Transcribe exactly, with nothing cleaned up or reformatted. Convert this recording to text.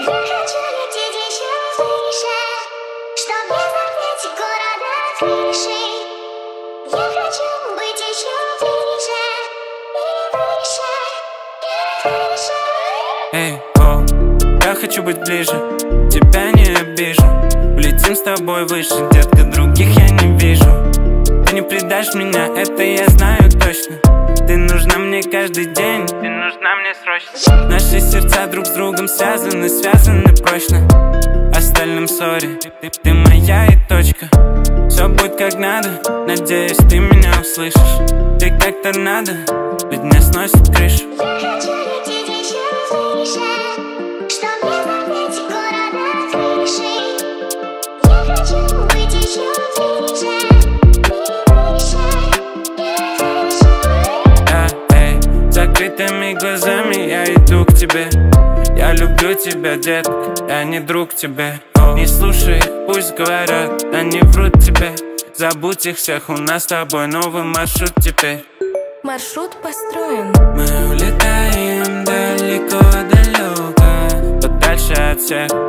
хочу лететь еще выше, чтоб не заметить города крыши. Я хочу быть еще ближе и выше, и выше. Эй, о, я хочу быть ближе, тебя не обижу. Улетим с тобой выше, детка, других я не вижу. Ты не предашь меня, это я знаю точно. Ты нужна мне каждый день, ты нужна мне срочно. Наши сердца друг с другом связаны, связаны прочно. Остальным сори, ты, ты моя и точка. Все будет как надо, надеюсь, ты меня услышишь. Ты как торнадо, ведь меня сносит крышу. Я хочу лететь еще выше, чтоб не заметить города крыши. Я хочу быть еще ближе и выше, и выше. Да, эй, закрытыми глазами я иду к тебе. Я люблю тебя, детка, я не друг тебе. Не слушай их, пусть говорят, они врут тебе. Забудь их всех, у нас с тобой новый маршрут теперь. Маршрут построен. Мы улетаем далеко-далеко, подальше от всех.